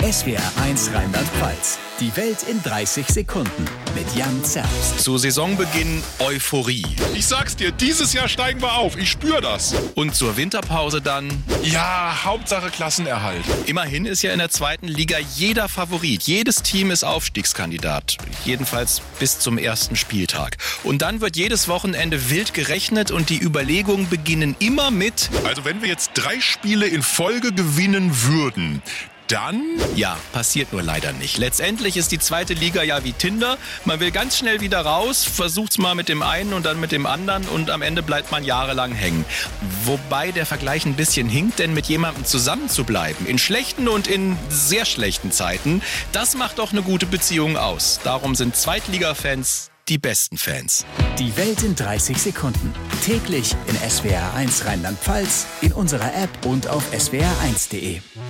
SWR1 Rheinland-Pfalz. Die Welt in 30 Sekunden mit Jan Zerbst. Zu Saisonbeginn Euphorie. Ich sag's dir, dieses Jahr steigen wir auf. Ich spür das. Und zur Winterpause dann? Ja, Hauptsache Klassenerhalt. Immerhin ist ja in der zweiten Liga jeder Favorit. Jedes Team ist Aufstiegskandidat. Jedenfalls bis zum ersten Spieltag. Und dann wird jedes Wochenende wild gerechnet und die Überlegungen beginnen immer mit... Also wenn wir jetzt 3 Spiele in Folge gewinnen würden... Dann? Ja, passiert nur leider nicht. Letztendlich ist die zweite Liga ja wie Tinder. Man will ganz schnell wieder raus, versucht's mal mit dem einen und dann mit dem anderen und am Ende bleibt man jahrelang hängen. Wobei der Vergleich ein bisschen hinkt, denn mit jemandem zusammen zu bleiben, in schlechten und in sehr schlechten Zeiten, das macht doch eine gute Beziehung aus. Darum sind Zweitliga-Fans die besten Fans. Die Welt in 30 Sekunden. Täglich in SWR1 Rheinland-Pfalz, in unserer App und auf swr1.de.